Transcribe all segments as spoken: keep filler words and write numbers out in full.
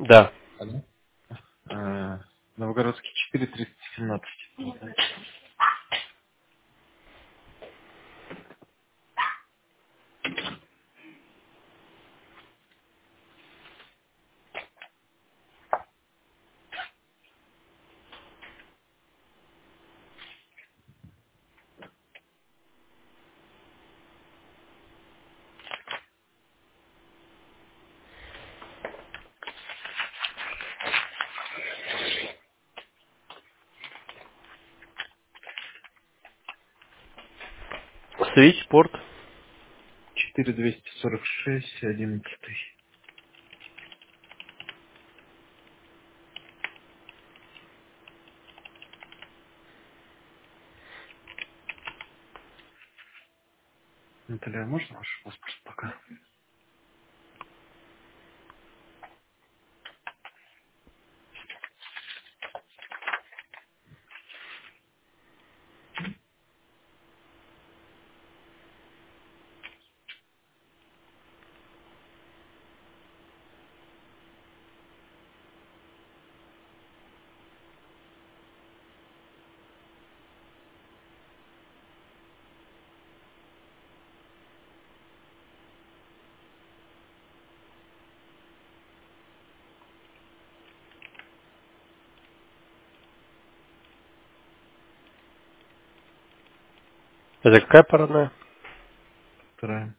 Да. Алло. Э, Новгородский четыре триста семнадцать. Свитчпорт. четыре двести сорок шесть одиннадцатый. Наталья, а можно ваш паспорт пока? Это какая парадная? Вторая.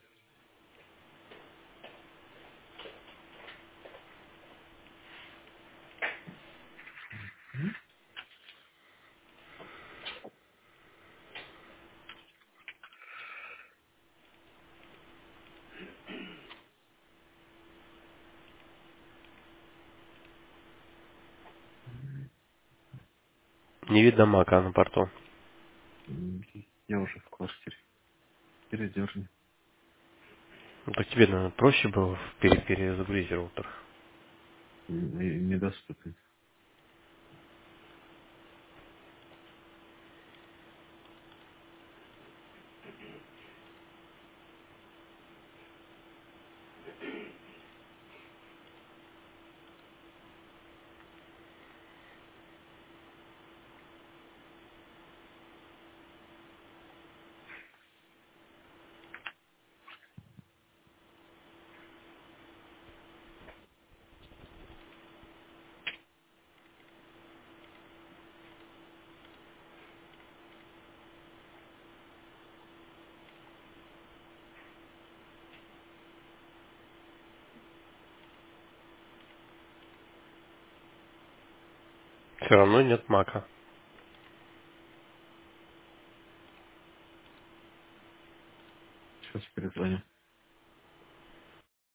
Не видно мака на порту. М, Я уже в квартире. Передерни. Ну, так тебе, наверное, проще было пере- перезагрузить роутер. М, и Недоступен. Все равно нет мака. Сейчас перезвоню.